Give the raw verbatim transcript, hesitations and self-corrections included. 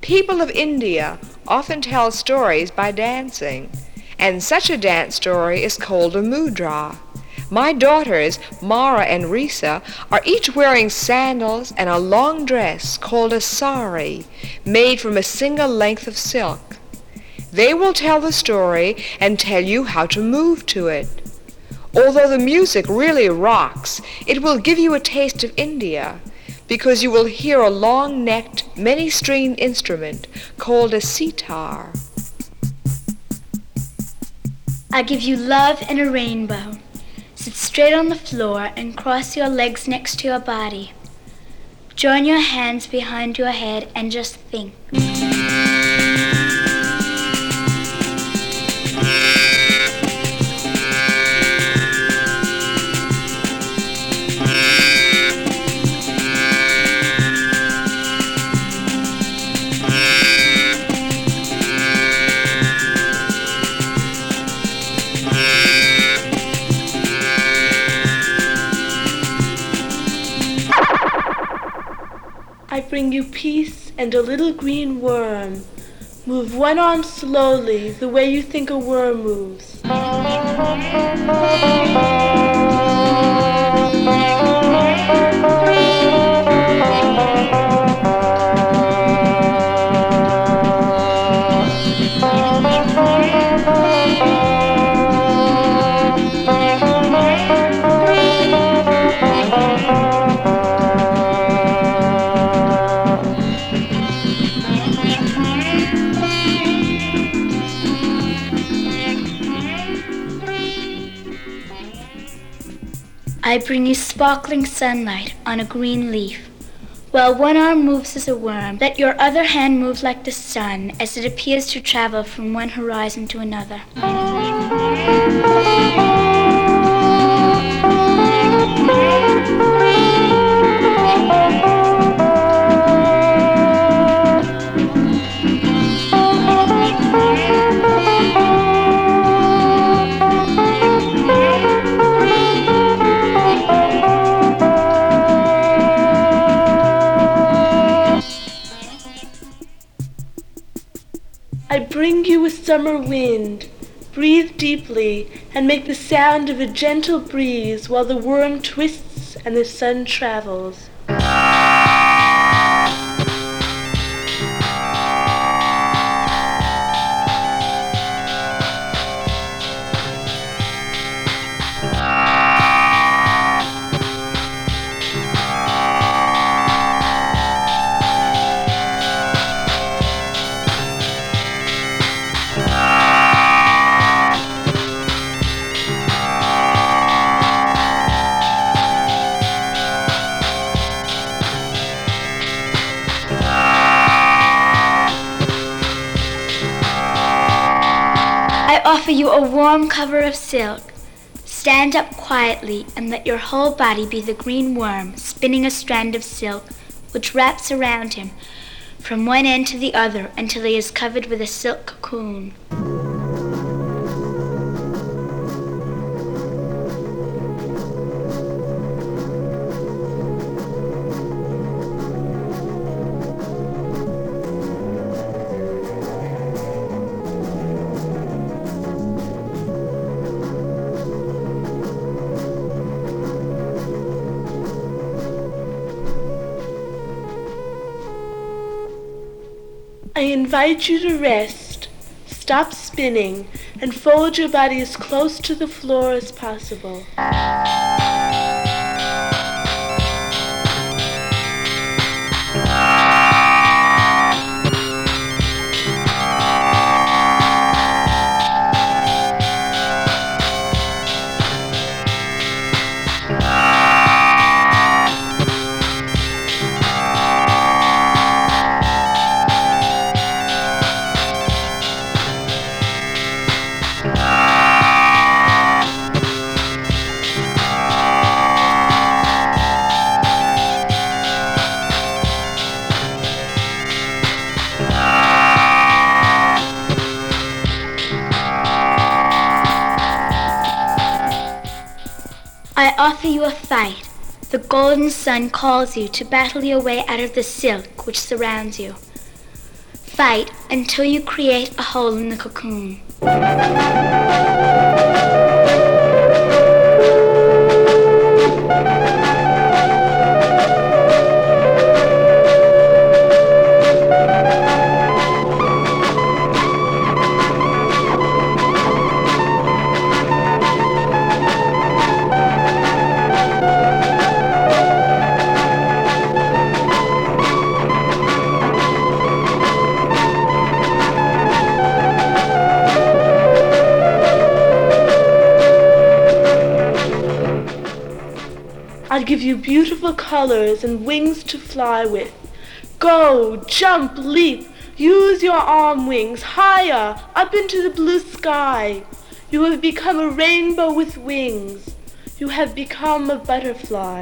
People of India often tell stories by dancing, and such a dance story is called a mudra. My daughters, Mara and Risa, are each wearing sandals and a long dress called a sari, made from a single length of silk. They will tell the story and tell you how to move to it. Although the music really rocks, it will give you a taste of India, because you will hear a long-necked, many-stringed instrument called a sitar. I give you love and a rainbow. Sit straight on the floor and cross your legs next to your body. Join your hands behind your head and just think. I bring you peace and a little green worm. Move one arm slowly, the way you think a worm moves. I bring you sparkling sunlight on a green leaf. While one arm moves as a worm, let your other hand move like the sun as it appears to travel from one horizon to another. I bring you a summer wind. Breathe deeply and make the sound of a gentle breeze while the worm twists and the sun travels. I offer you a warm cover of silk. Stand up quietly and let your whole body be the green worm spinning a strand of silk which wraps around him from one end to the other until he is covered with a silk cocoon. I invite you to rest, stop spinning, and fold your body as close to the floor as possible. I offer you a fight. The golden sun calls you to battle your way out of the silk which surrounds you. Fight until you create a hole in the cocoon. I'll give you beautiful colors and wings to fly with. Go, jump, leap, use your arm wings higher, up into the blue sky. You have become a rainbow with wings. You have become a butterfly.